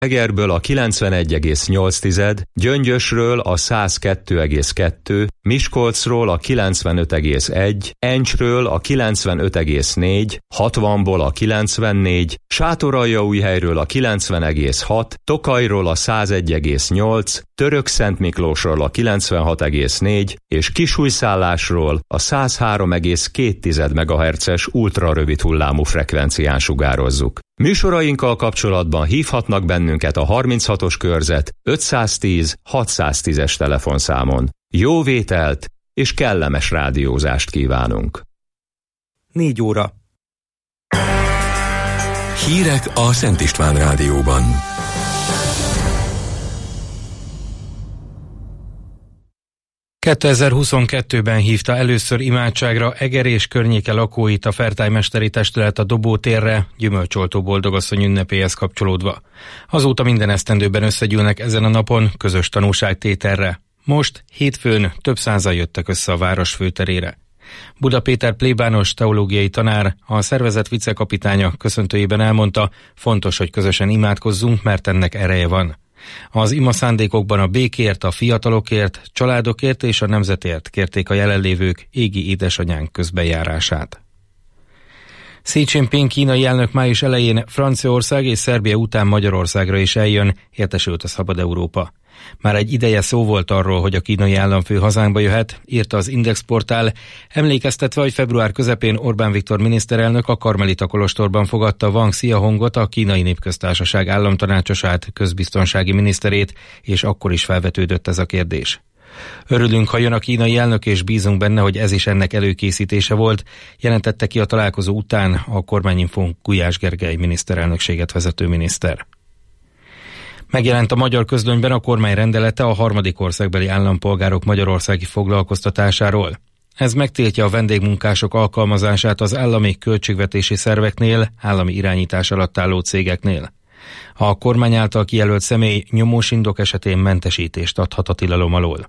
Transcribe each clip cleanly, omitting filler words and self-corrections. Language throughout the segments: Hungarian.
Egerből a 91,8, Gyöngyösről a 102,2, Miskolcról a 95,1, Encsről a 95,4, 60-ból a 94, Sátoraljaújhelyről a 90,6, Tokajról a 101,8, Törökszentmiklósról a 96,4 és Kisújszállásról a 103,2 MHz-es ultrarövid hullámú frekvencián sugározzuk. Műsorainkkal kapcsolatban hívhatnak bennünket a 36-os körzet 510 610-es telefonszámon. Jó vételt és kellemes rádiózást kívánunk! 4 óra. Hírek a Szent István Rádióban. ...2022-ben hívta először imádságra Eger és környéke lakóit a fertájmesteri testület a Dobótérre, Gyümölcsoltó boldogasszony ünnepéhez kapcsolódva. Azóta minden esztendőben összegyűlnek ezen a napon közös tanúságtételre. Most, hétfőn több százan jöttek össze a város főterére. Buda Péter plébános teológiai tanár, a szervezet vicekapitánya köszöntőjében elmondta, fontos, hogy közösen imádkozzunk, mert ennek ereje van. Az ima szándékokban a békért, a fiatalokért, családokért és a nemzetért kérték a jelenlévők égi édesanyánk közbenjárását. Xi Jinping kínai elnök május elején Franciaország és Szerbia után Magyarországra is eljön, értesült a Szabad Európa. Már egy ideje szó volt arról, hogy a kínai államfő hazánkba jöhet, írta az Index portál, emlékeztetve, hogy február közepén Orbán Viktor miniszterelnök a Karmelita kolostorban fogadta Wang Xiaohongot, a Kínai Népköztársaság államtanácsosát, közbiztonsági miniszterét, és akkor is felvetődött ez a kérdés. Örülünk, ha jön a kínai elnök, és bízunk benne, hogy ez is ennek előkészítése volt, jelentette ki a találkozó után a Kormányinfón Gulyás Gergely miniszterelnökséget vezető miniszter. Megjelent a Magyar Közlönyben a kormány rendelete a harmadik országbeli állampolgárok magyarországi foglalkoztatásáról. Ez megtiltja a vendégmunkások alkalmazását az állami költségvetési szerveknél, állami irányítás alatt álló cégeknél. A kormány által kijelölt személy nyomós indok esetén mentesítést adhat a tilalom alól.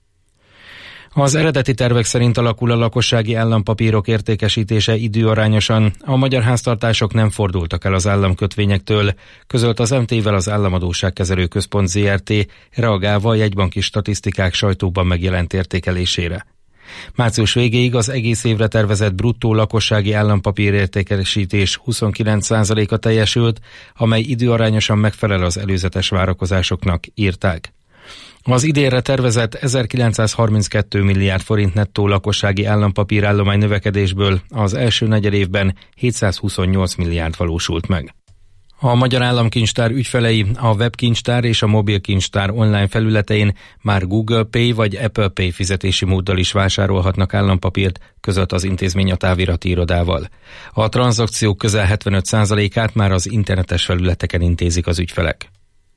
Az eredeti tervek szerint alakul a lakossági állampapírok értékesítése időarányosan, a magyar háztartások nem fordultak el az államkötvényektől, közölt az MT-vel az Államadósságkezelő Központ ZRT, reagálva a jegybanki statisztikák sajtóban megjelent értékelésére. Március végéig az egész évre tervezett bruttó lakossági állampapír értékesítés 29%-a teljesült, amely időarányosan megfelel az előzetes várakozásoknak, írták. Az idénre tervezett 1932 milliárd forint nettó lakossági állampapírállomány növekedésből az első negyedévben 728 milliárd valósult meg. A Magyar Államkincstár ügyfelei a webkincstár és a mobilkincstár online felületein már Google Pay vagy Apple Pay fizetési móddal is vásárolhatnak állampapírt, között az intézmény a távirati irodával. A tranzakciók közel 75%-át már az internetes felületeken intézik az ügyfelek.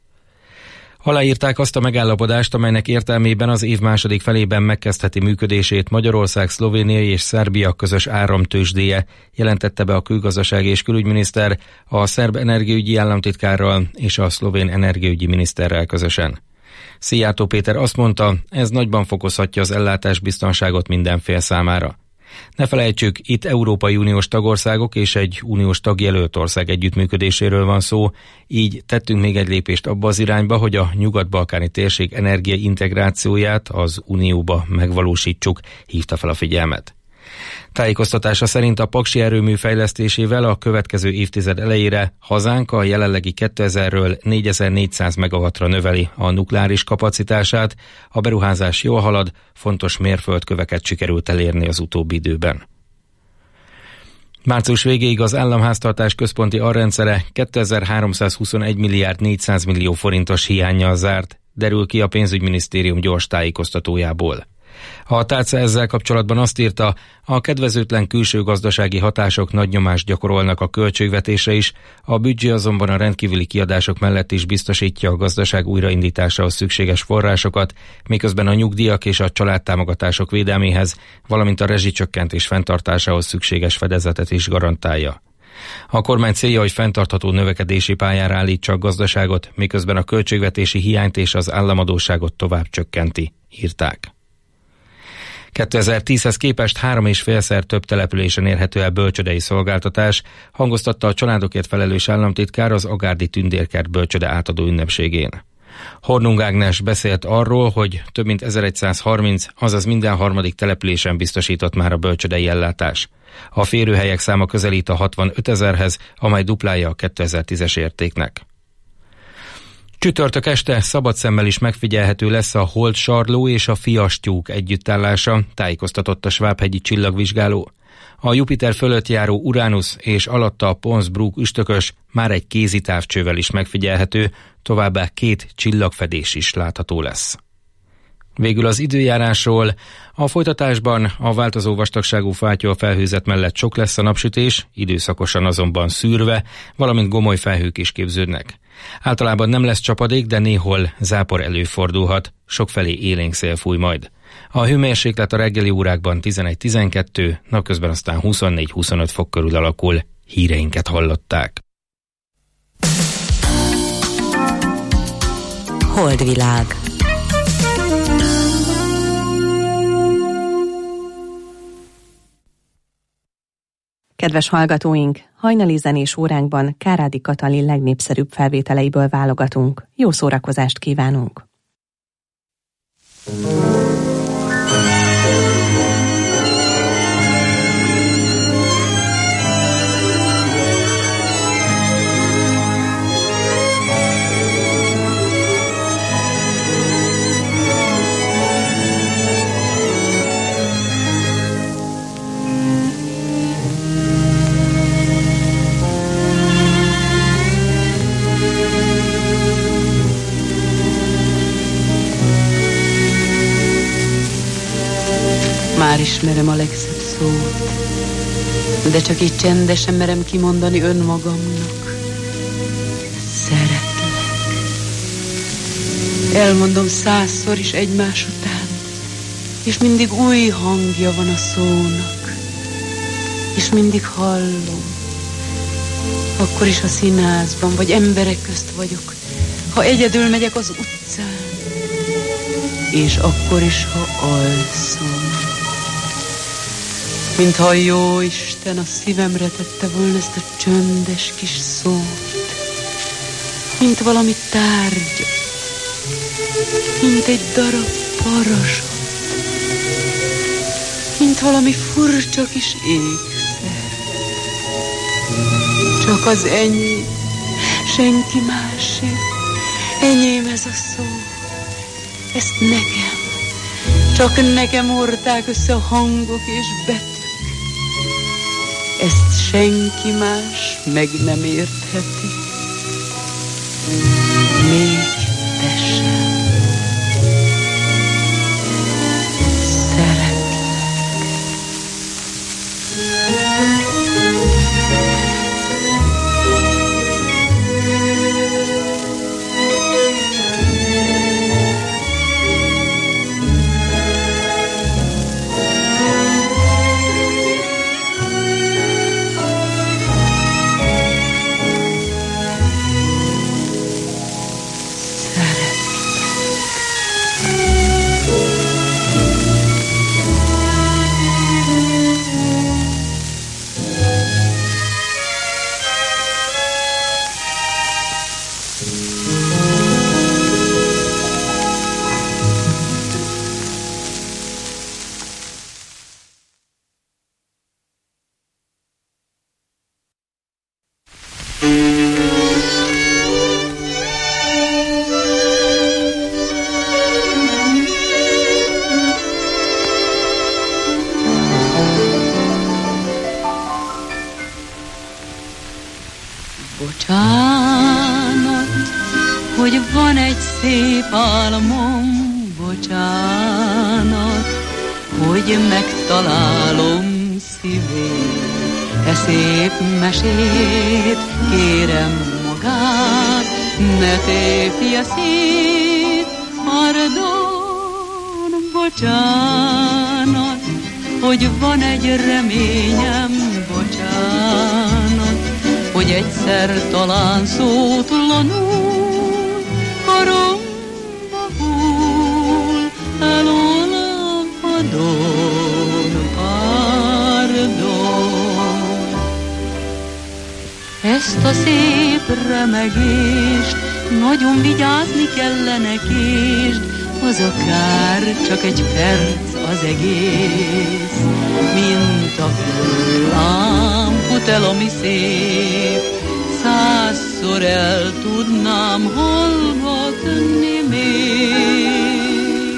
Aláírták azt a megállapodást, amelynek értelmében az év második felében megkezdheti működését Magyarország, Szlovénia és Szerbia közös áramtőzsdéje, jelentette be a külgazdasági és külügyminiszter a szerb energiaügyi államtitkárral és a szlovén energiaügyi miniszterrel közösen. Szijjártó Péter azt mondta, ez nagyban fokozhatja az ellátásbiztonságot minden fél számára. Ne felejtsük, itt Európai Uniós tagországok és egy uniós tagjelölt ország együttműködéséről van szó, így tettünk még egy lépést abba az irányba, hogy a nyugat-balkáni térség energiaintegrációját az Unióba megvalósítsuk, hívta fel a figyelmet. Tájékoztatása szerint a paksi erőmű fejlesztésével a következő évtized elejére hazánk a jelenlegi 2000-ről 4400 megawattra növeli a nukleáris kapacitását, a beruházás jól halad, fontos mérföldköveket sikerült elérni az utóbbi időben. Március végéig az államháztartás központi alrendszere 2321 milliárd 400 millió forintos hiánnyal zárt, derül ki a pénzügyminisztérium gyors tájékoztatójából. A tárca ezzel kapcsolatban azt írta, a kedvezőtlen külső gazdasági hatások nagy nyomást gyakorolnak a költségvetésre is, a büdzsé azonban a rendkívüli kiadások mellett is biztosítja a gazdaság újraindításához szükséges forrásokat, miközben a nyugdíjak és a családtámogatások védelméhez, valamint a rezsicsökkentés fenntartásához szükséges fedezetet is garantálja. A kormány célja, hogy fenntartható növekedési pályára állítsa a gazdaságot, miközben a költségvetési hiányt és az államadósságot tovább csökkenti, írták. 2010-hez képest 3,5-szer több településen érhető el bölcsődei szolgáltatás, hangoztatta a családokért felelős államtitkár az Agárdi Tündérkert bölcsöde átadó ünnepségén. Hornung Ágnes beszélt arról, hogy több mint 1130, azaz minden harmadik településen biztosított már a bölcsődei ellátás. A férőhelyek száma közelít a 65 000-hez, amely duplája a 2010-es értéknek. Csütörtök este szabad szemmel is megfigyelhető lesz a Holdsarló és a Fiastyúk együttállása, tájékoztatott a svábhegyi csillagvizsgáló. A Jupiter fölött járó Uranus és alatta a Pons-Brook üstökös már egy kézi távcsővel is megfigyelhető, továbbá 2 csillagfedés is látható lesz. Végül az időjárásról. A folytatásban a változó vastagságú fátyol felhőzet mellett sok lesz a napsütés, időszakosan azonban szűrve, valamint gomoly felhők is képződnek. Általában nem lesz csapadék, de néhol zápor előfordulhat, sokfelé élénk szél fúj majd. A hőmérséklet a reggeli órákban 11-12, napközben aztán 24-25 fok körül alakul. Híreinket hallották. Holdvilág. Kedves hallgatóink, hajnali zenés óránkban Kárádi Katalin legnépszerűbb felvételeiből válogatunk. Jó szórakozást kívánunk! Már ismerem a legszebb szót, de csak így csendesen merem kimondani önmagamnak. Szeretlek. Elmondom 100-szor is egymás után, és mindig új hangja van a szónak, és mindig hallom. Akkor is a színházban, vagy emberek közt vagyok, ha egyedül megyek az utcán, és akkor is, ha alszom. Mintha a jó Isten a szívemre tette volna ezt a csöndes kis szót, mint valami tárgyat, mint egy darab parasat, mint valami furcsa kis ékszer. Csak az enyém, senki másé, enyém ez a szó, ezt nekem, csak nekem hordták össze a hangok és betűk. Ezt senki más meg nem értheti. Még te sem. Szeretlek. Bocsánat, hogy van egy szép álmom, bocsánat, hogy megtalálom szívét, e szép mesét, kérem magát, ne tépje szét, pardon, bocsánat, hogy van egy reményem, bocsánat, hogy egyszer talán szótlanul karomba hull, elől a padon. azt a szép remegést, nagyon vigyázni kellene, késd, az akár csak egy perc az egész, mint a villám fut el, ami szép, 100-szor el tudnám hallgatni még.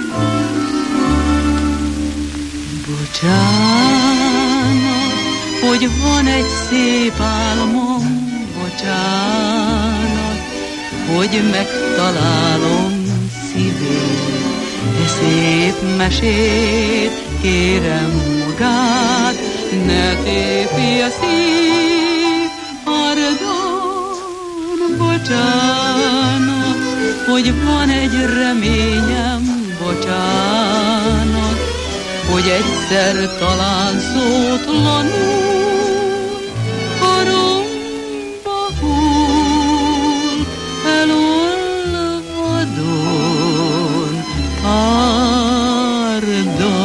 Bocsánat, hogy van egy szép álmom, bocsánat, hogy megtalálom szívét, de szép mesét kérem magát, ne tépje szív, pardon, bocsánat, hogy van egy reményem, bocsánat, hogy egyszer talán szótlanul karomba hull, elolvadon, pardon.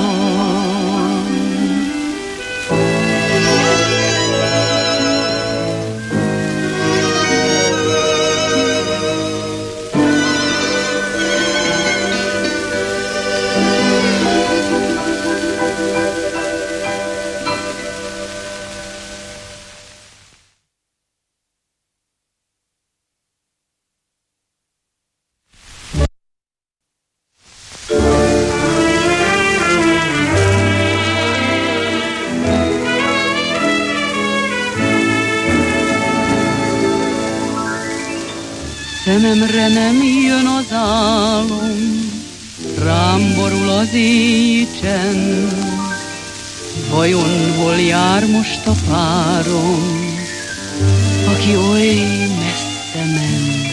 Szememre nem jön az álom, rám borul az éjcsend. Vajon hol jár most a párom, aki oly messze ment?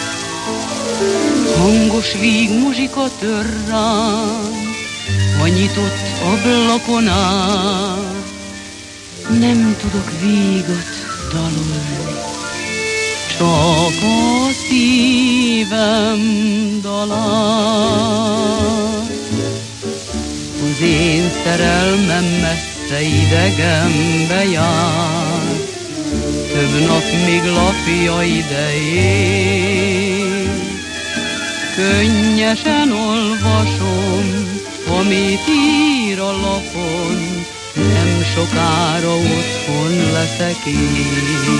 Hangos vígmuzsika tör rám a nyitott ablakon át. Nem tudok vígat dalolni, csak a szívem dalát. Az én szerelmem messze idegenbe jár, több nap még lapja idején. Könnyesen olvasom, amit ír a lapon, nem sokára otthon leszek én.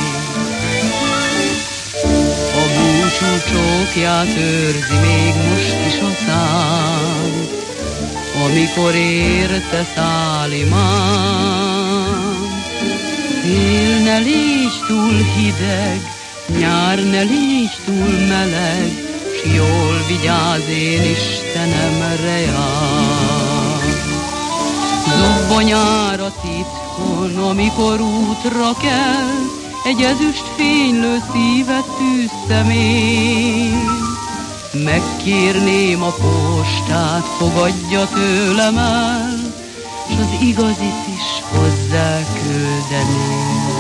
A búcsú csókját őrzi még most is a szám, amikor érte száll imám. Tél ne légy túl hideg, nyár ne légy túl meleg, s jól vigyázz én Istenemre jár. Zubbonyára titkon, amikor útra kell, egy ezüst fénylő szívet tűztem én. Megkérném a postát, fogadja tőlem el, s az igazit is hozzá küldeném.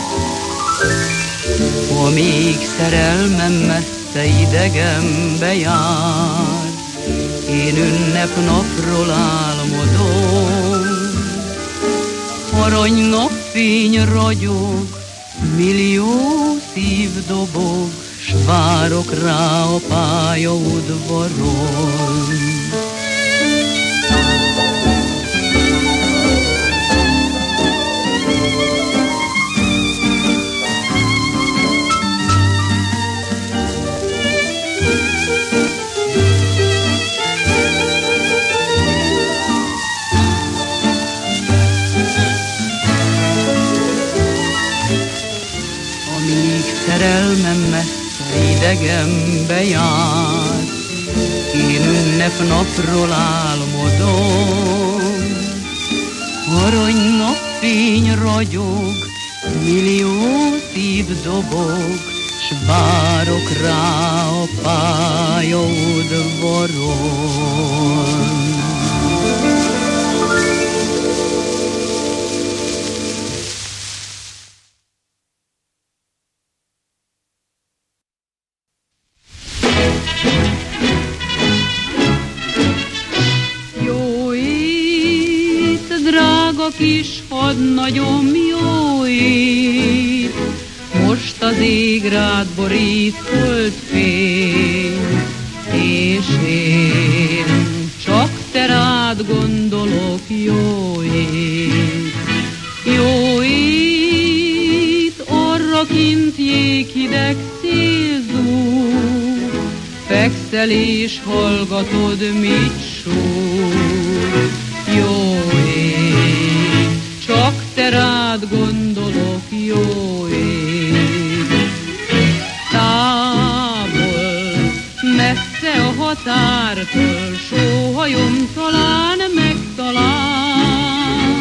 Amíg szerelmem messze idegenbe jár, én ünnepnapról álmodom. Arany napfény ragyog, millió szív dobog, s várok rá a pályaudvaron. Szerelmem messze idegenbe jár, én ünnepnapról álmodom. Arany napfény ragyog, millió szív dobog, s várok rá a pályaudvaron. Kis hadnagyom, jó ét, most az ég rád borít holdfény, és én csak te rád gondolok, jó ég. Jó ég, arra kint jéghideg szélzúg, fekszel és hallgatod, mit súg. Jó ég, csak te rád gondolok, jó ég. Távol, messze a határtól, sóhajom talán megtalál.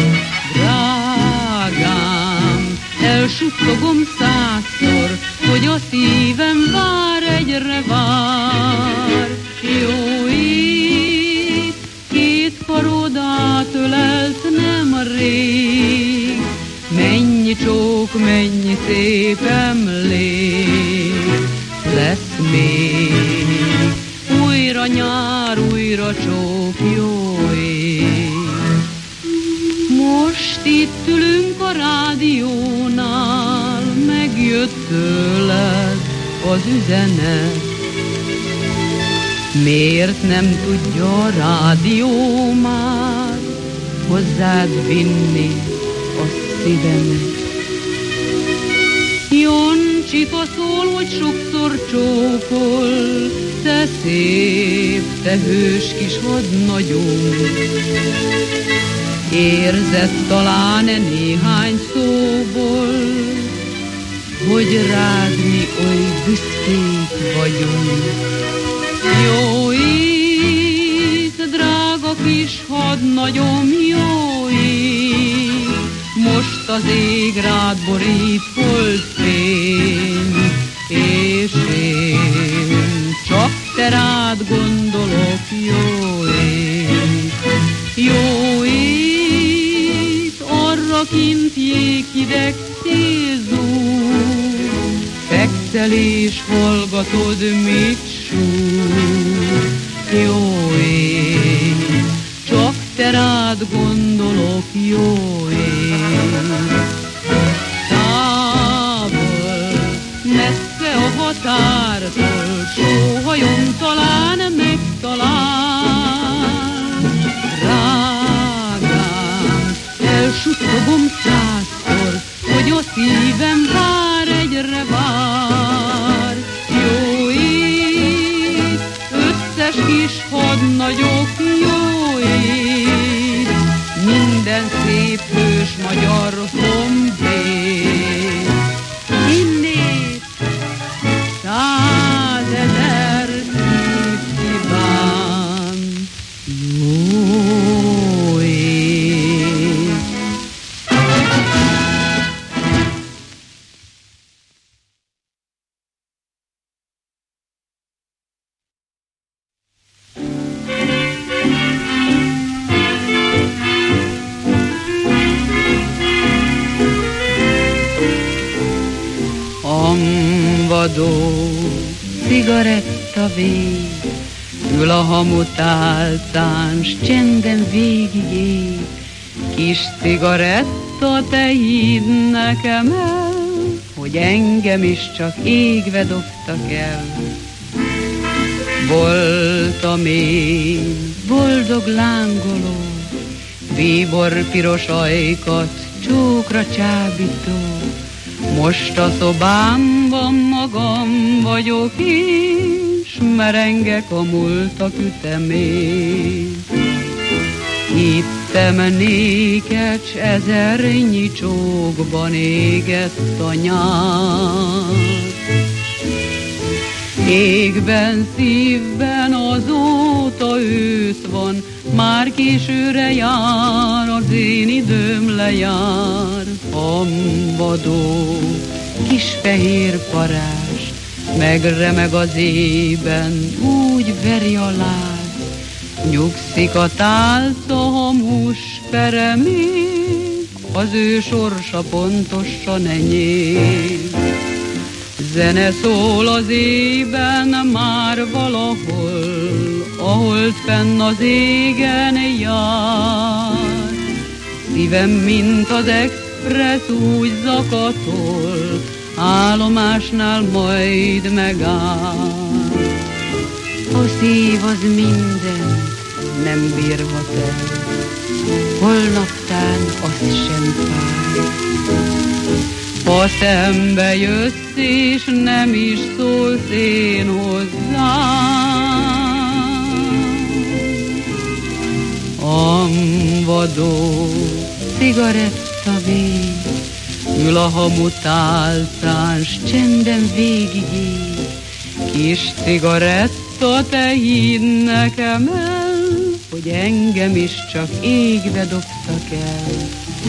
Drágám, elsuttogom százszor, hogy a szívem vár, egyre vár. Jó ég, két karod átölelt nem rég, mennyi csók, mennyi szép emlék lesz még. Újra nyár, újra csók, jó ég. Most itt ülünk a rádiónál, megjött tőled az üzenet. Miért nem tudja a rádió már hozzád vinni a szívemet? Joncsika szól, hogy sokszor csókol, te szép, te hős kis hadnagyom. Érzed talán néhány szóból, hogy rád mi oly büszkék vagyunk. Jó ég, drága kis hadnagyom, jó ég, most az ég rád borít holdfény, és én csak te rád gondolok, jó ég. Jó ég, arra kint jéghideg szélzúg, fekszel és hallgatod, mit súg. Jó ég, csak te rád gondolok, jó ég. Távol, messze a határtól, sóhajom talán megtalál. Drágám, elsuttogom százszor, hogy a szívem vár, egyre vár. Jó ég, összes kis hadnagyok, jó ég, minden szép hős magyar honvéd. Innét 100 000 szív kíván, jó ég. Amvadó cigaretta vég, ül a hamutálcán, s csendben végig ég. Kis cigaretta, te hidd nekem el, hogy engem is csak égve dobtak el. Voltam én boldog lángoló, bíbor piros ajkat, csókra csábító. Most a szobámban magam vagyok én, s merengek a múltak ütemén. Hittem néked, s ezernyi csókban égett a nyár. Égben, szívben azóta ősz van, már későre jár, az én időm lejár. Ambadó, kis fehér parázs, megremeg az ében, úgy veri a láz. Nyugszik a tálca, hamus peremén, az ő sorsa pontosan enyém. Zene szól az ében már valahol, ahol fenn az égen jár. Szívem, mint az express úgy zakatol, állomásnál majd megáll. A szív az mindent nem bírhat el, holnaptán az sem fáj. Ha szembe jössz és nem is szólsz én hozzám, amvadó cigarettavény ül a hamutálcán, s csenden végigél. Kis cigaretta, te hidd nekem el, hogy engem is csak égbe dobtak el.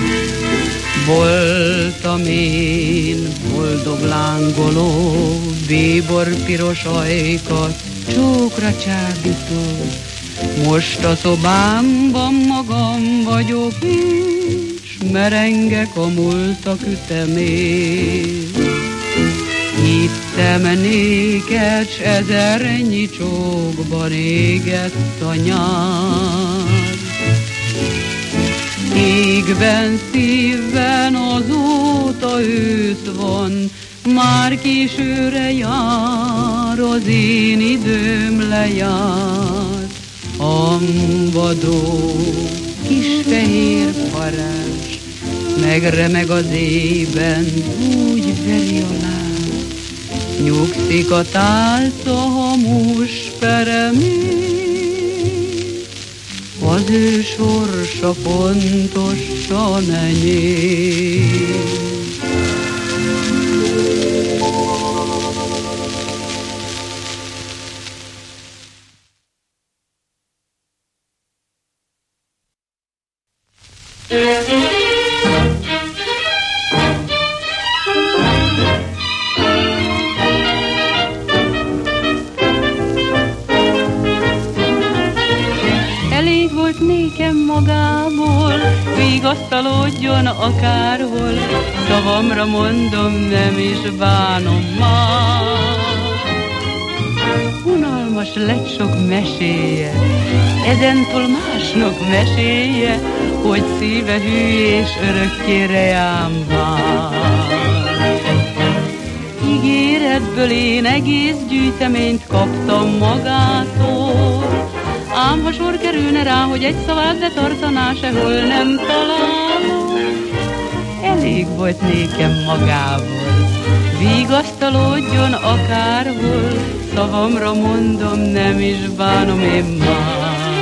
Voltam én boldog lángoló, bíbor piros ajkat csókra csábító. Most a szobámban magam vagyok, és merengek a múltak ütemén. Hittem néked, s ezernyi csókban égett a nyár. Égben, szívben azóta ősz van, már későre jár, az én időm lejár. Ambadó kis fehér parázs megremeg az éjben, úgy veri a láb. Nyugszik a tálca hamus peremén, az ő sorsa pontosan enyém. Elég volt nékem magából, vigasztalódjon akárhol, szavamra mondom, nem is bánom már. Unalmas lett sok meséje, ezentúl másnak meséje, hogy szíve hű és örökké reám vár. Ígéretből én egész gyűjteményt kaptam magától, ám ha sor kerülne rá, hogy egy szavát betartaná, sehol nem találom. Elég volt nékem magából, vigasztalódjon akárhol, szavamra mondom, nem is bánom én már.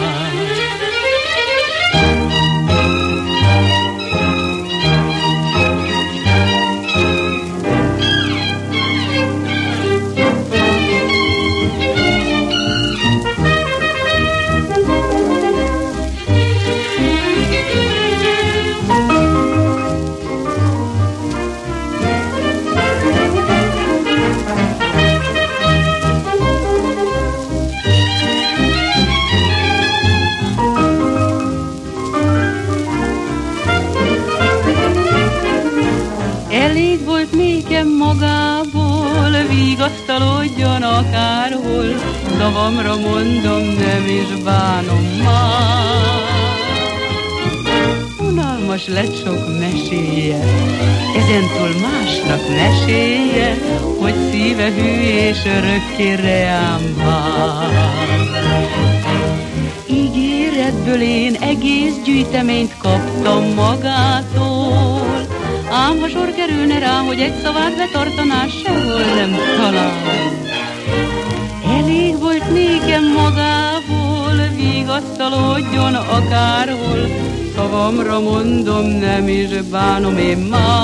Magából, vigasztalódjon akárhol, szavamra mondom, nem is bánom már. Unalmas lett sok meséje, ezentúl másnak meséje, hogy szíve hű és örökké reám vár. Ígéretből én egész gyűjteményt kaptam magától, ám ha sor kerülne rá, hogy egy szavát betartaná, sehol nem talál. Elég volt nékem magából, vigasztalódjon akárhol, szavamra mondom, nem is bánom én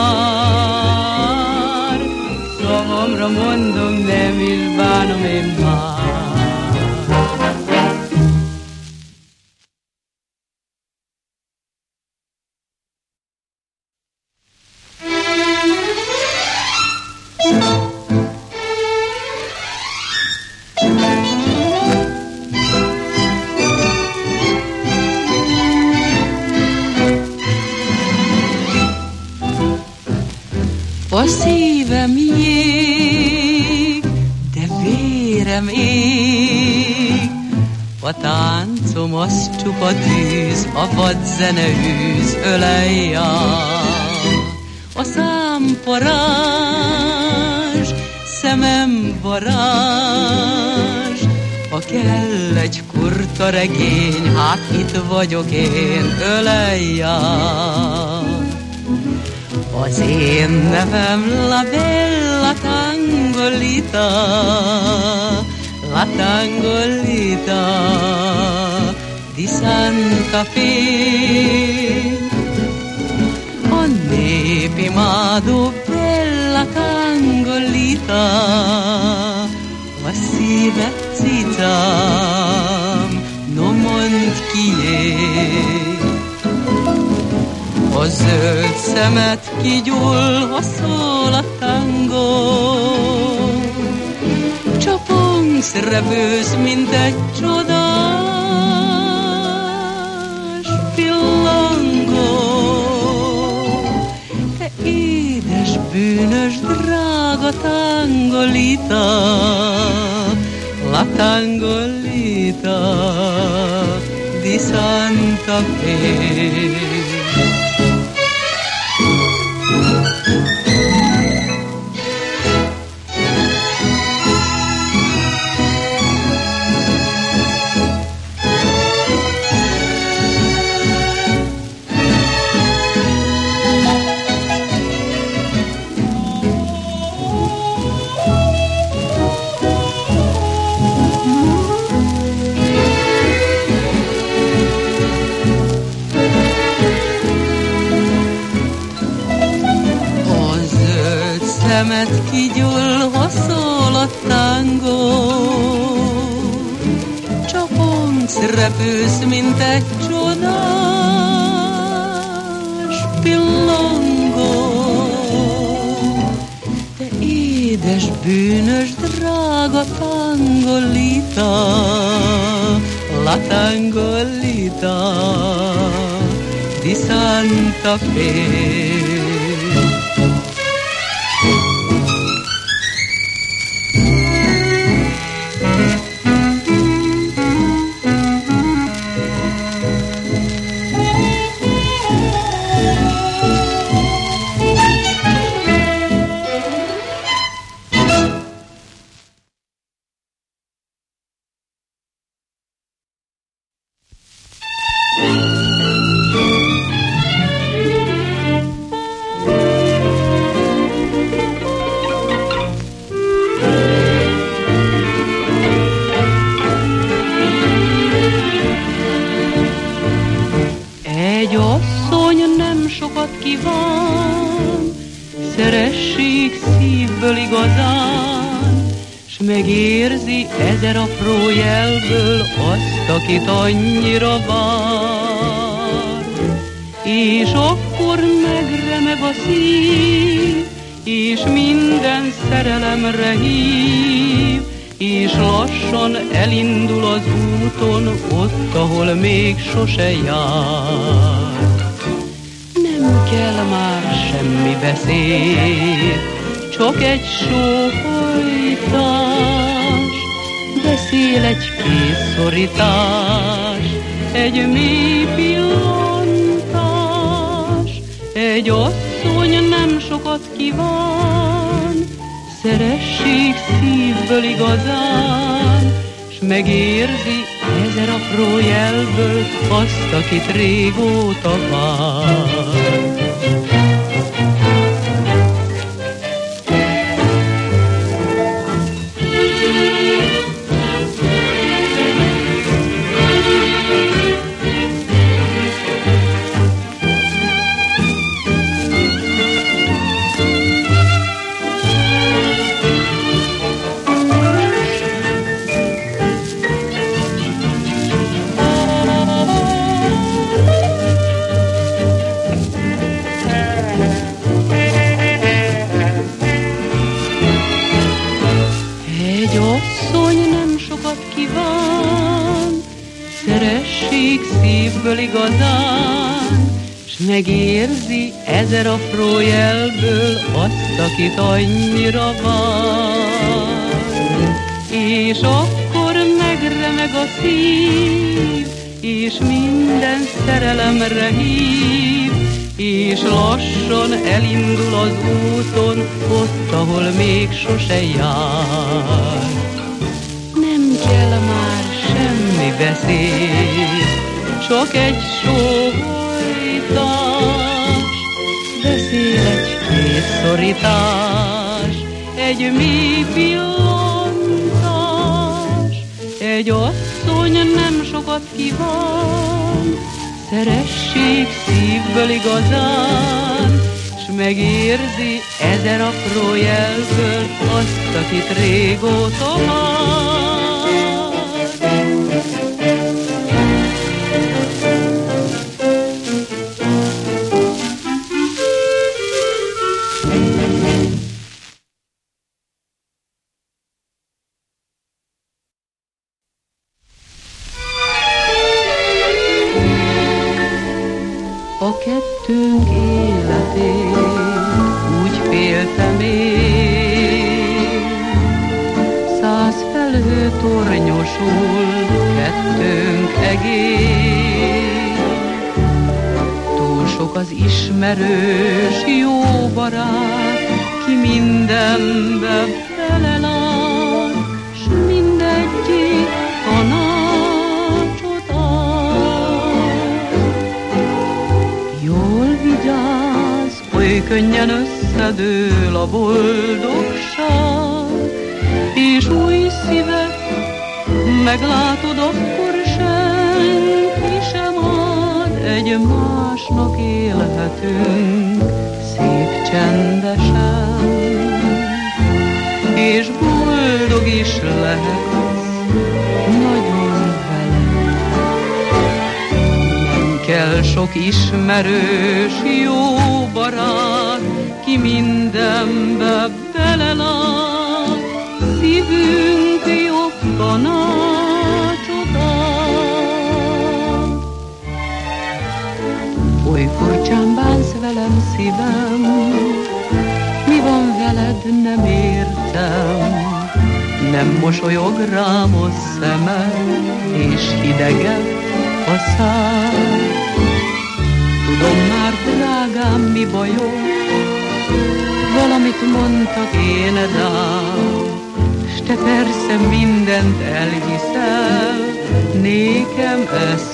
már. Szavamra mondom, nem is bánom én már. A szívem jég, de vérem ég, a táncom az csupa tűz, a vadzene hűz, ölelj át. A számparán szemem varázs. Ha kell egy kurta regény, hát itt vagyok én, ölelj át. Az én nevem La Bella Tangolita, La Tangolita di Santa Fe. A népimádó Bella Tangolita, a szívet cicám, no mondd kié. A zöld szemet kigyúl, ha szól a tangó, csapongsz, repülsz, mint egy csodás pillangó. Te édes, bűnös, drága Tangolita, La Tangolita di Santa Fe. Szemed kigyúl, ha szól a tangó, csapongsz, repülsz, mint egy csodás pillangó. Te édes, bűnös, drága Tangolita, La Tangolita di Santa Fe. Megérzi ezer apró jelből azt, akit annyira vár. És akkor megremeg a szív, és minden szerelemre hív, és lassan elindul az úton, ott, ahol még sose jár. Nem kell már semmi beszéd, csak egy sóhajtás, beszél egy készszorítás, egy mély pillantás. Egy asszony nem sokat kíván, szeressék szívből igazán, s megérzi ezer apró jelből azt, akit régóta vár. Igazán, s megérzi ezer apró jelből azt, akit annyira vár. És akkor megremeg a szív, és minden szerelemre hív, és lassan elindul az úton, ott, ahol még sose jár. Nem kell már semmi beszéd, csak egy sóhajtás, beszél egy szorítás, egy mély pillantás. Egy asszony nem sokat kíván, szeressék szívből igazán, s megérzi ezer apró jelből azt, akit régóta vár. A kettőnk életét úgy féltem én, 100 felhő tornyosul kettőnk egén. Túl sok az ismerős jó barát, ki mindenbe belelát, s mindegyik tanácsot ad. Jól vigyázz, oly könnyen összedől a boldogság, és új szívet meglátod, akkor senki sem ad. Egymásnak élhetünk szép csendesen, és boldog is lehetsz nagyon veled. Nem kell sok ismerős jó barát, ki mindenbe belelát, szívünk jobb tanácsot ad. Oly furcsán bánsz velem, szívem, mi van veled, nem értem. Nem mosolyog rám a szemed, és hidegebb a szád. Tudom már, drágám, mi bajod, valamit mondtak én rám, s te persze mindent elhiszel, nékem ez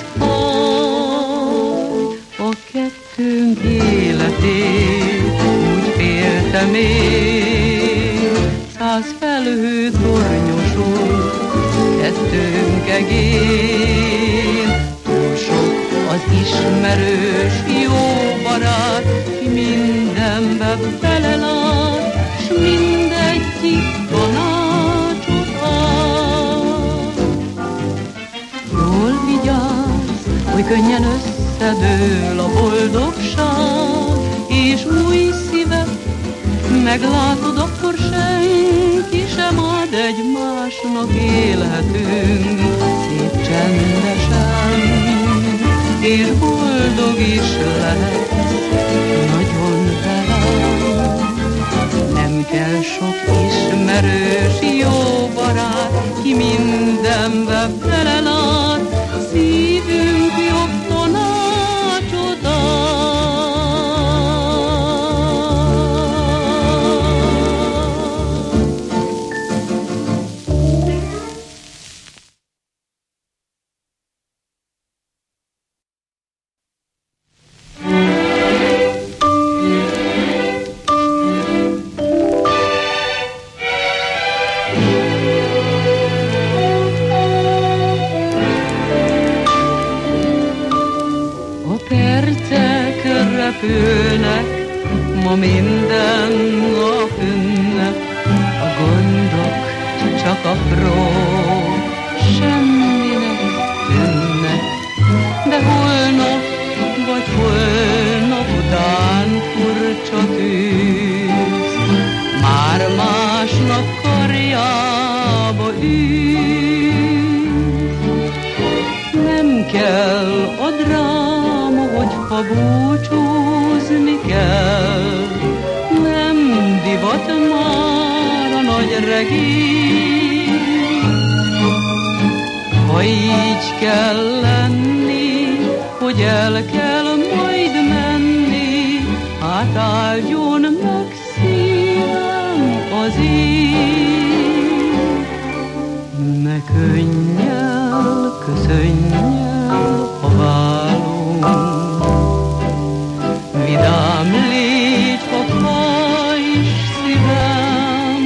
fáj. A kettőnk életét úgy féltem én, 100 felhő tornyosul kettőnk egén. Túl sok az ismerős jó barát, ki mindenbe belelát, s mindegyik tanácsot ad. Jól vigyázz, hogy könnyen összedől a boldogság, és új szívet meglátod, akkor senki sem ad. Egymásnak élhetünk szép csendesen, és boldog is lehet nagyon velem. Nem kell sok ismerős jó barát, ki mindenbe belelát, szívünk jobb tanácsot ad. Repülnek, ma minden nap ünnep, a gondok csak apró, semminek tűnnek, de holnap vagy holnap után furcsa tűz, már másnap karjába űz. Nem kell a dráma, hogyha búcsúzni kell, nem divat már a nagy regény. Ha így kell lenni, hogy el kell majd menni, Köszönnyel, köszönnyel a vállon, vidám légy, ha is szívem.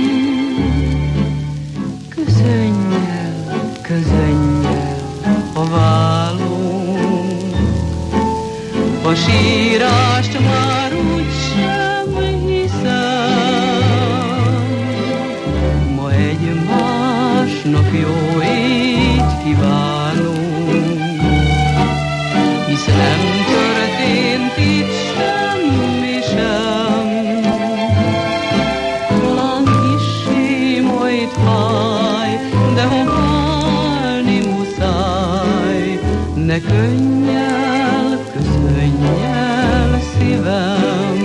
Köszönnyel, köszönnyel a vállon, a sírást már úgy sem hiszem. Ma egymásnak jó éjt kívánunk, hisz nem történt itt semmi sem. Talán kissé majd fáj, de ha válni muszáj, ne könnyel, köszönnyel szívem.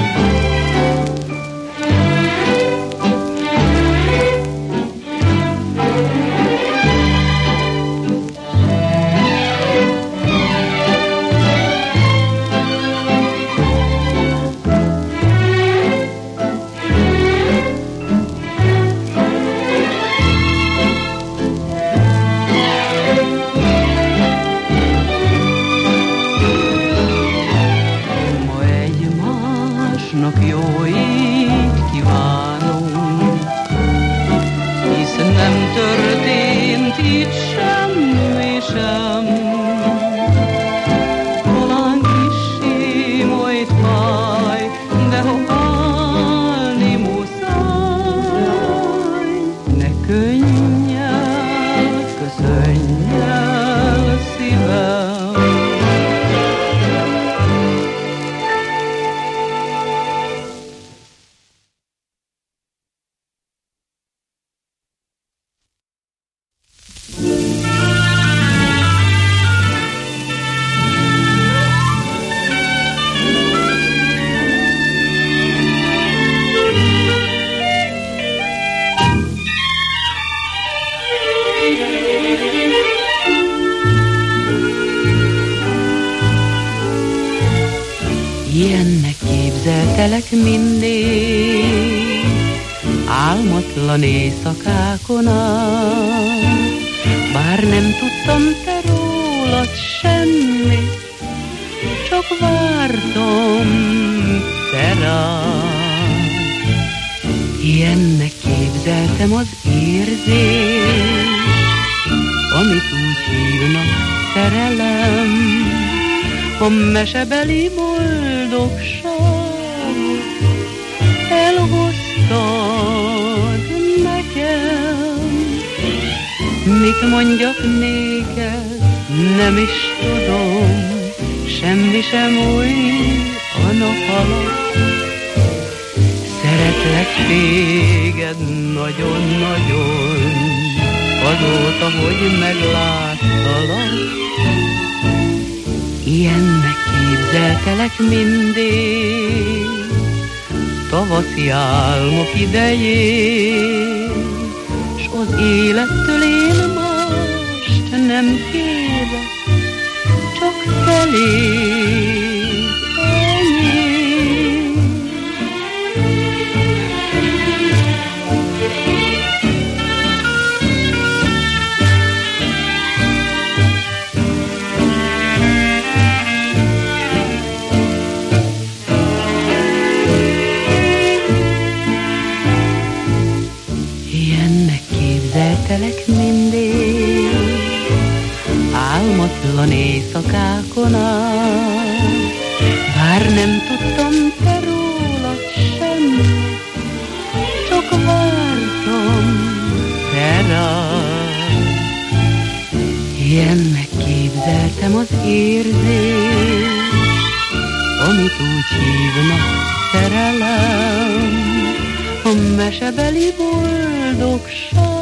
Jó éjt kívánunk, hisz nem történt itt semmi sem. Talán kissé majd fáj, de ha állni muszáj, ne könnyel, köszönnyel szívem. Ilyennek képzeltelek mindig, álmatlan éjszakákon át, bár nem tudtam te rólad semmit, csak vártam te rád. Ilyennek képzeltem az érzést, amit úgy hívnak szerelem, a mesebeli boldogság, elhoztad nekem. Mit mondjak néked, nem is tudom, semmi sem új a nap alatt. Szeretlek téged nagyon-nagyon, azóta, hogy megláttalak. Ilyennek képzeltelek mindig, tavaszi álmok idején, s az élettől én mást nem kérek, csak feléd enyém. Képzeltelek mindig, álmatlan éjszakákon át, bár nem tudtam te rólad semmit, csak vártam te rád. Ilyennek képzeltem az érzést, amit úgy hívnak szerelem, a mesebeli boldogság.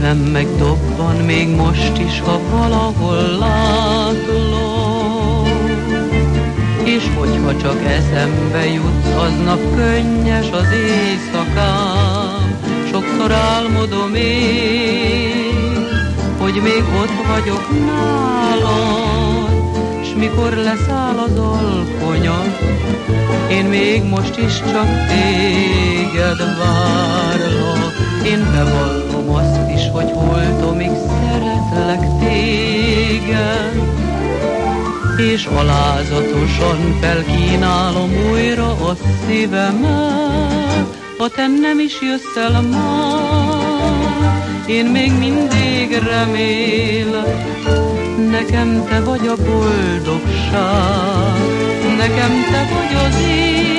szívem megdobban még most is, ha valahol látlak. És hogyha csak eszembe jutsz, aznap könnyes az éjszakám. Sokszor álmodom én, hogy még ott vagyok nálad, s mikor leszáll az alkonyat, én még most is csak téged várlak. Én bevallom azt is, hogy holtomig szeretlek téged, és alázatosan felkínálom újra a szívemet. Ha te nem is jössz el már, én még mindig remélek. Nekem te vagy a boldogság, nekem te vagy az élet.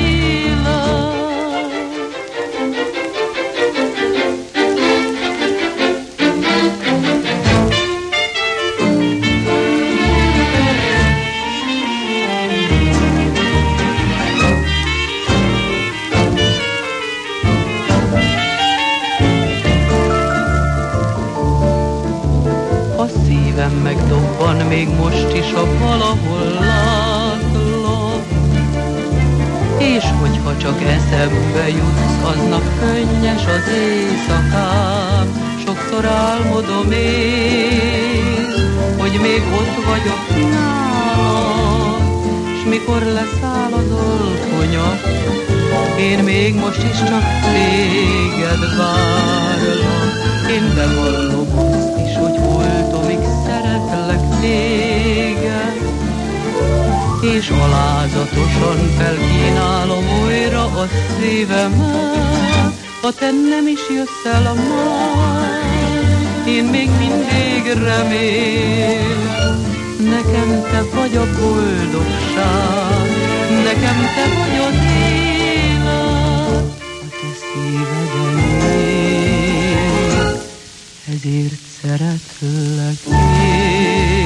Megdobban még most is, ha valahol látlak. És hogyha csak eszembe jutsz, aznap könnyes az éjszakám. Sokszor álmodom én, hogy még ott vagyok nálad, s mikor leszáll az alkonyat, én még most is csak téged várlak. Én bevallom azt is, hogy holtomig szeretlek téged, és alázatosan felkínálom újra a szívemet. Ha te nem is jössz el már, én még mindig remél. Nekem te vagy a boldogság, nekem te vagy az élet. A te szíveden ég, ezért szeretlek én.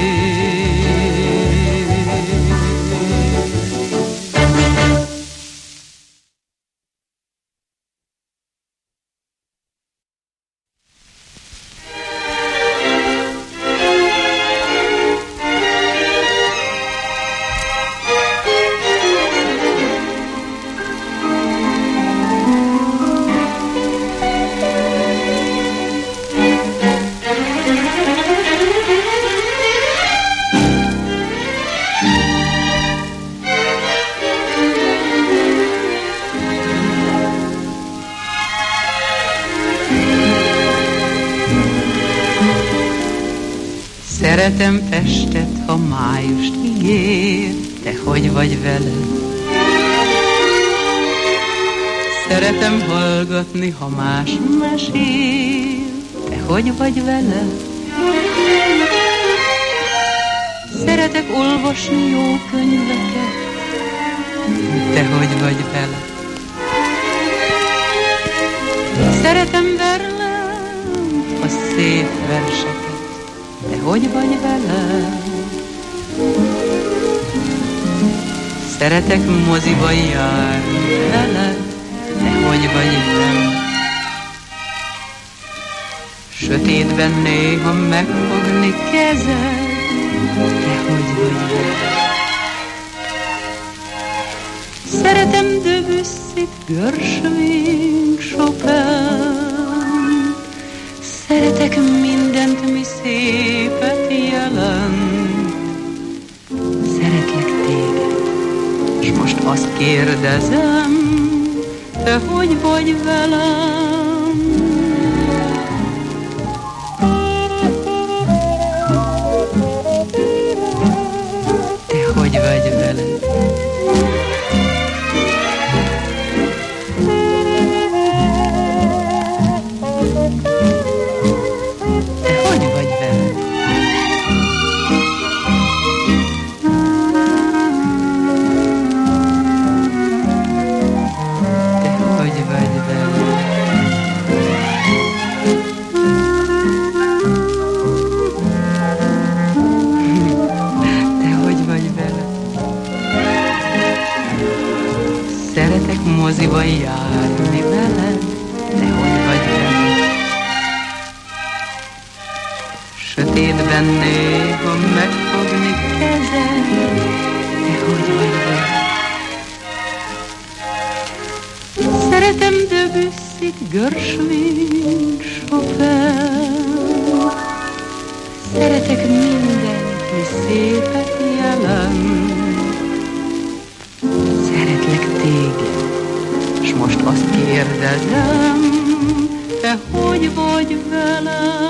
Szeretem Pestet, ha májust ígér, te hogy vagy vele? Szeretem hallgatni, ha más mesél, te hogy vagy vele? Szeretek olvasni jó könyveket, te hogy vagy vele? Szeretem Verlaine, a szép verseket, te hogy vagy vele? Szeretek moziba járni veled, te hogy vagy vele? Sötétben néha megfogni kezed, te hogy vagy vele? Szeretem Debussy-t, Gershwin, Chopin, szeretek mindent, mi szépet jelent. Szeretlek téged, és most azt kérdezem, te hogy vagy velem? Te hogy vagy velem? Moziba járni veled, te hogy vagy veled? sötétben néha megfogni kezed, de hogy vagy vele? Szeretem Debussyt, Gershwin, Chopin, szeretek mindent, mi szépet jelent. Szeretlek téged, s most azt kérdezem, te hogy vagy velem?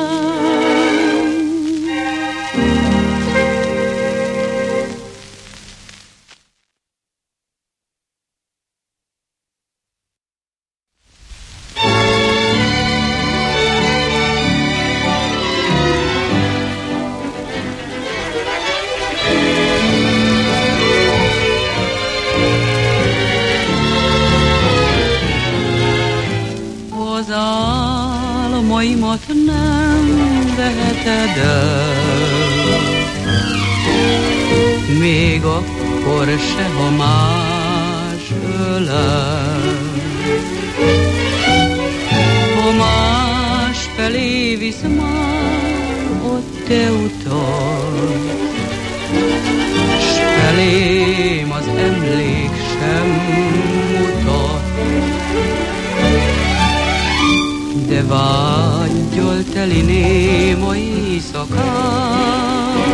Nem veheted el, még akkor se, ha más ölel. Ha más felé visz már, ott te utaz, s felém az emlék sem mutat. De vággyal teli néma éjszakán,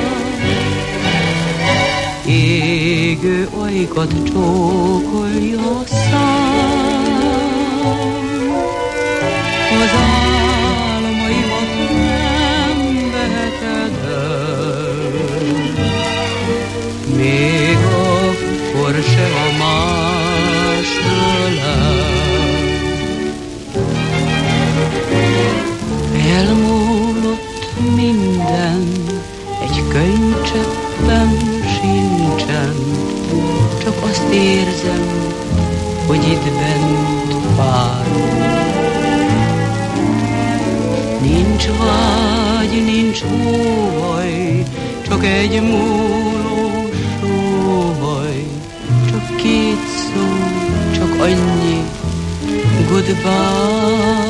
égő ajkat csókolja a szám. Az álmaimat nem veheted el, még akkor se a más ölel. Elmúlott minden, egy könycseppem sincsen, csak azt érzem, hogy itt bent vár. Nincs vágy, nincs óhaj, csak egy múló sóhaj, csak két szó, csak annyi, goodbye.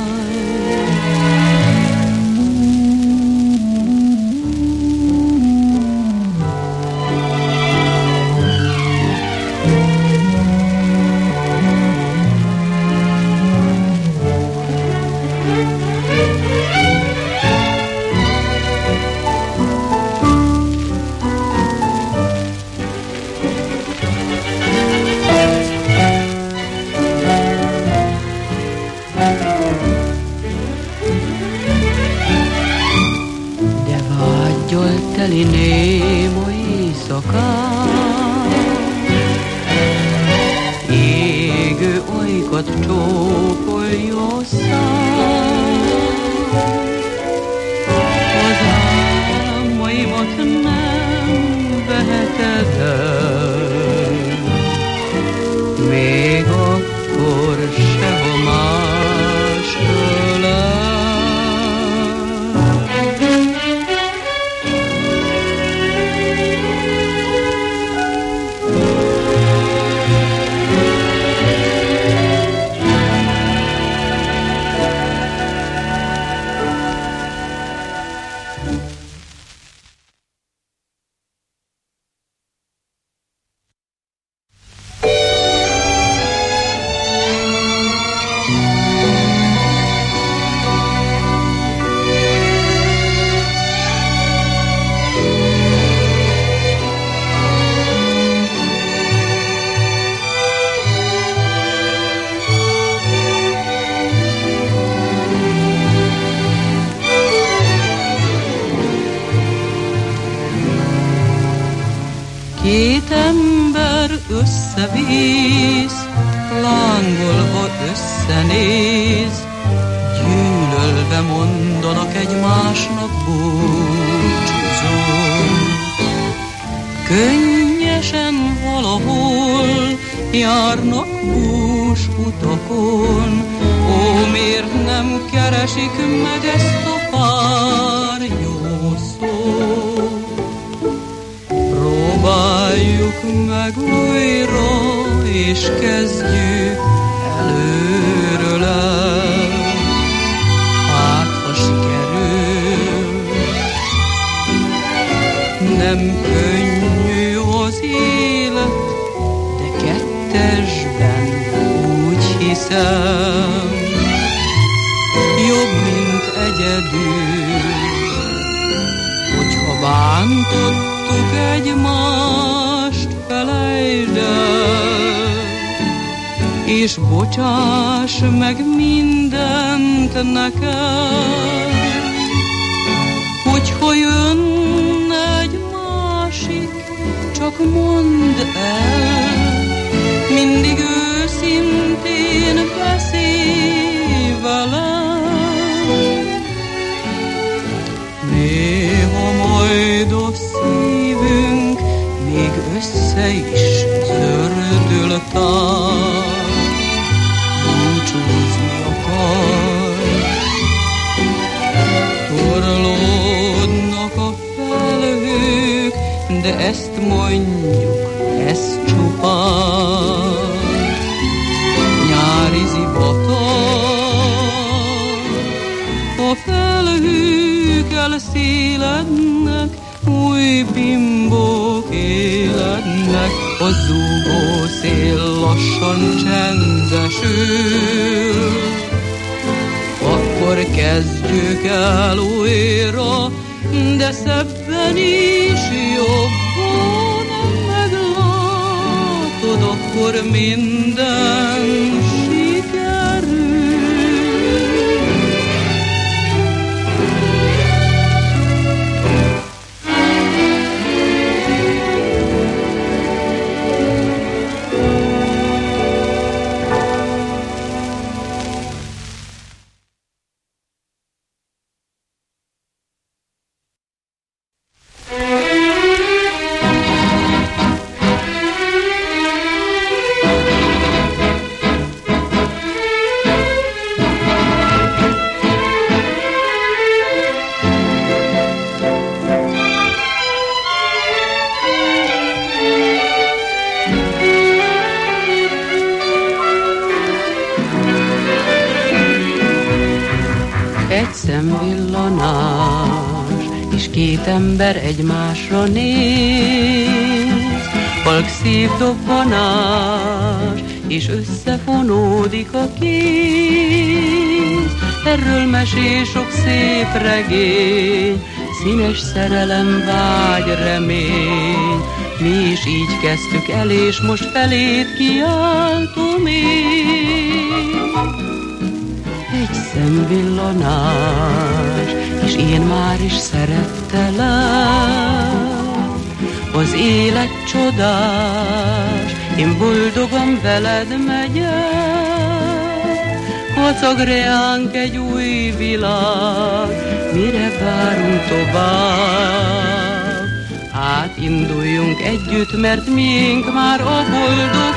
Teli néma éjszakán, égő ajkat csókolja a szám. Az álmaimat nem veheted el, még akkor se, ha más ölel. Két ember összevész, lángolva összenéz, gyűlölve mondanak egymásnak búcsúzó. Könnyesen valahol járnak bús utakon, ó, miért nem keresik meg ezt a pár jó szót? Próbáljuk meg újra, és kezdjük előről el. Hát, ha sikerül, nem könnyű az élet, de kettesben úgy hiszem, jobb, mint egyedül, hogyha bántottuk egymást, felejtsd el, és bocsáss meg mindent nekem, hogyha jön egy másik, csak mondd el, mindig őszintén beszélj velem. Néha majd a szívünk még össze is zördül tár, búcsúzni akar, torlódnak a felhők, de ezt mondjuk, ez csupán nyári zivatar. A felhők elszélednek, új bimbók élednek, a zúgó szél lassan csendesül. Akkor kezdjük el újra, de szebben is jobban meglátod, akkor minden sikerül. Két ember egymásra néz, halk szívdobbanás, és összefonódik a kéz. Erről mesés sok szép regény, színes szerelem, vágy, remény. Mi is így kezdtük el, és most felét kiáltom én. Egy szemvillanás, és én már is szerettelek. Az élet csodás, én boldogan veled megyek. Kacag reánk egy új világ, mire várunk tovább? Hát induljunk együtt, mert miénk már a boldogság.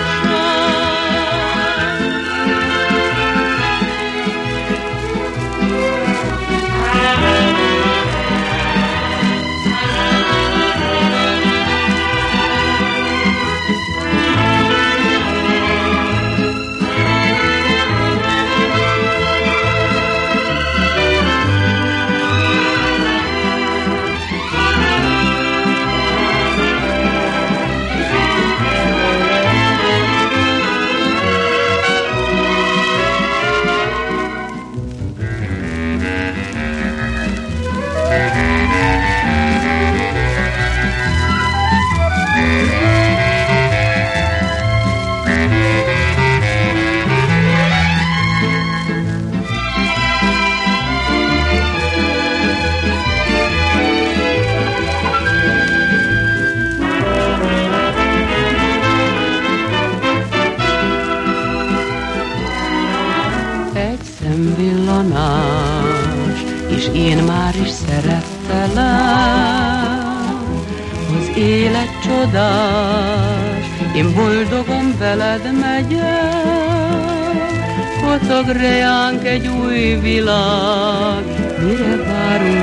És én már is szerettelek. Az élet csodás, én boldogan veled megyek. Kocog reánk egy új világ, mire várunk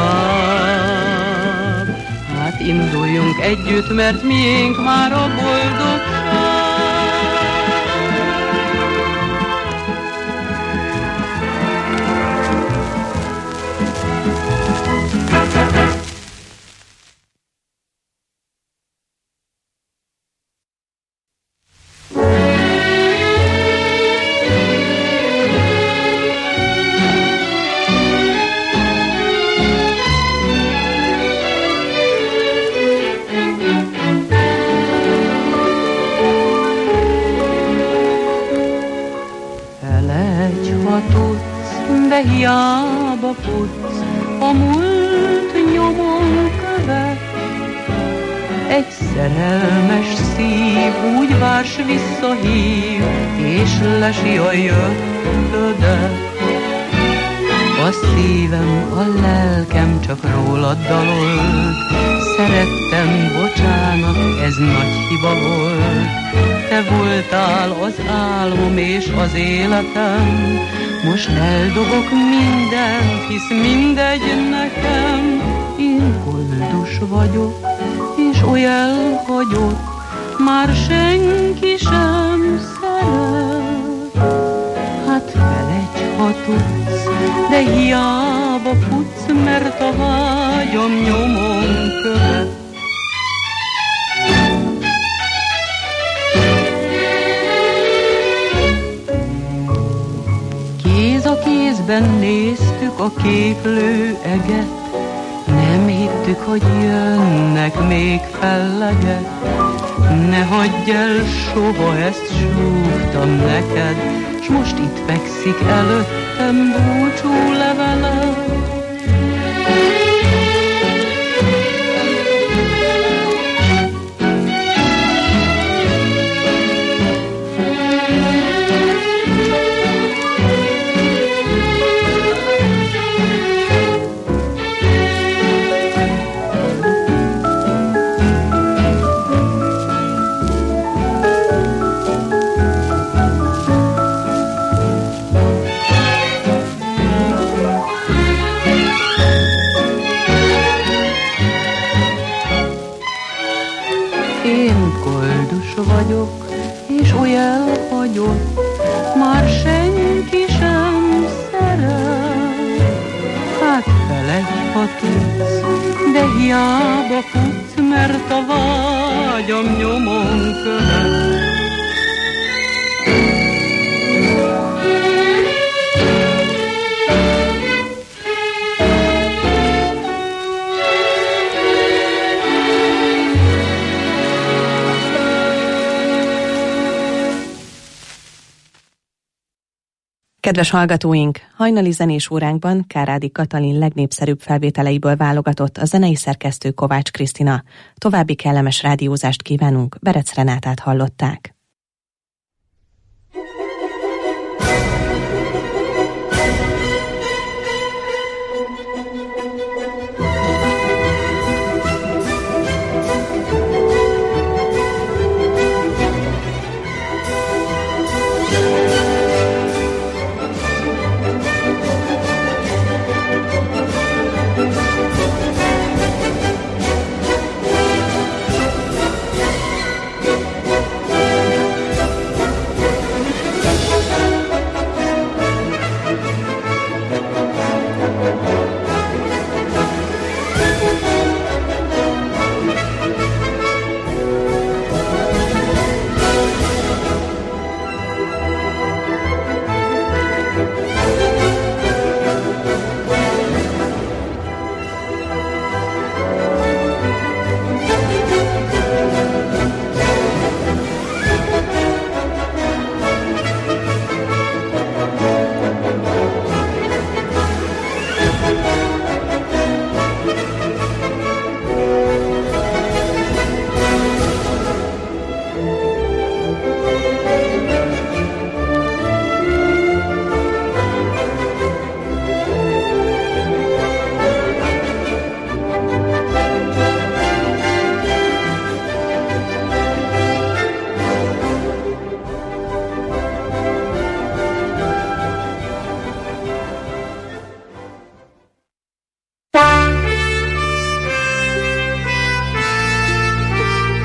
tovább? Hát induljunk együtt, mert miénk már a boldogság. hiába futsz, a múlt nyomon követ. Egy szerelmes szív úgy várs visszahív, és lesiolja jöttödet. A szívem, a lelkem csak rólad dalolt, szerettem, bocsánat, ez nagy hiba volt. Te voltál az álmom és az életem, most eldobok mindent, hisz mindegy nekem. Én koldus vagyok, és oly elhagyott, már senki sem szeret. Hát feledj, ha tudsz, de hiába futsz, mert a vágyam nyomon követ. Kéz a kézben néztük a kéklő eget, nem hittük, hogy jönnek még fellegek. Ne hagyj el soha, ezt súgtam neked, s most itt fekszik előttem búcsú leveled. Vagyok, és oly elhagyott, már senki sem szeret. Hát feledj, ha tudsz, de hiába futsz, mert a vágyam nyomon követ. Kedves hallgatóink, hajnali zenés óránkban Kárádi Katalin legnépszerűbb felvételeiből válogatott a zenei szerkesztő Kovács Krisztina. További kellemes rádiózást kívánunk, Berec Renátát hallották.